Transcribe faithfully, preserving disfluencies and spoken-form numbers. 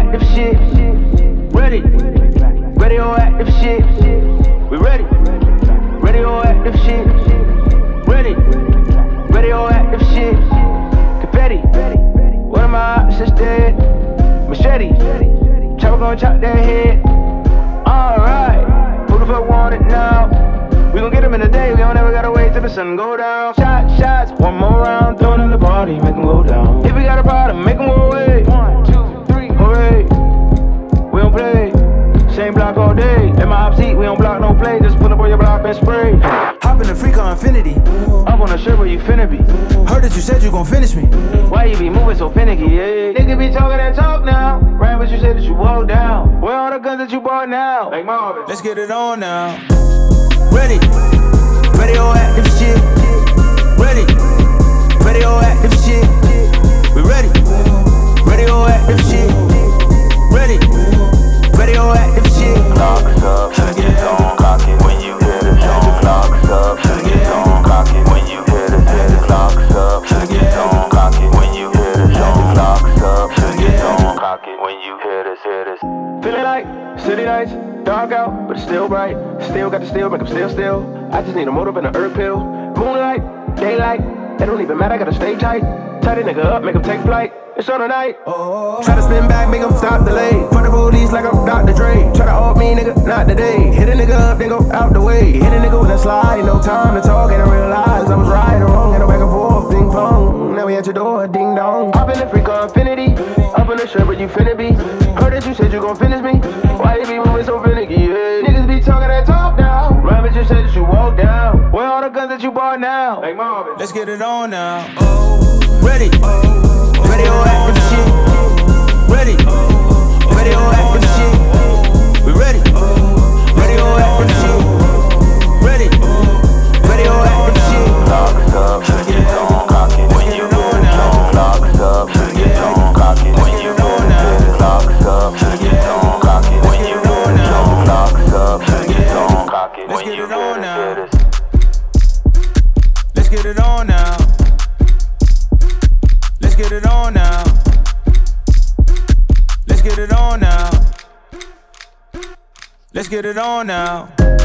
radioactive shit. Ready, radioactive shit. We ready, radioactive shit. Ready, radioactive shit. Confetti, one of my options dead. Machete, chopper gon' chop that head. Alright, who the fuck want it now? We gon' get them in a day, we don't ever gotta wait till the sun go down. Shot, shots, one more round, throw another party, make them go down. If we got a problem, make them go away. One, two, three, hooray. We don't play, same block all day. In my op seat, we don't block no play, just pull up on your block and spray. Hop in the freak on infinity. Up on the shirt where you finna be. Heard that you said you gon' finish me. Why you be moving so finicky, yeah? Nigga be talking that talk now. Right, but you said that you walk down. Where all the guns that you bought now? Like Marvin. Let's get it on now. Ready, radioactive shit. Ready, radioactive shit. We ready, radioactive shit. Ready, radioactive shit. Locks up, it's on, cock it when you hear the song. Locks up, it's on, cock it when you hear the hit. Locks up, it's on, cock it when you hear the song. Locks up, it's on, cock it when you hear this, hear this. Feeling like city lights, dark out, but it's still bright. Still got the steel, make 'em still still. I just need a motive and an herb pill. Moonlight, daylight, it don't even matter, I gotta stay tight. Tie the nigga up, make 'em take flight. It's on the night. Oh, try to spin back, make 'em stop delay. For the police like I'm Doctor Dre. Try to off me, nigga, not today. Hit a nigga up, then go out the way. Hit a nigga with a slide, no time to talk, and I realize I was right or wrong, and I'm back and forth, ping pong. Now we at your door, ding dong. Hop in the freak on infinity, up in the shirt where you finna be. Heard that you said you gon' finish me. Why you be moving so finicky? Yeah. Niggas be talking that talk now. Right, but you said that you walk down. Where all the guns that you bought now? Like Marvin. Let's get it on now. Ready, radioactive shit. Ready, radioactive shit. We ready, radioactive shit. Ready, radioactive shit. Locks up, it's on, cock it when you hear the song. Locks up, it's on, cock it when you hear the hit. Locks up, it's on, cock it when you hear the song. Locks up, it's on, cock it when you hear the hit. Let's get it on now. Let's get it on now. Let's get it on now. Let's get it on now.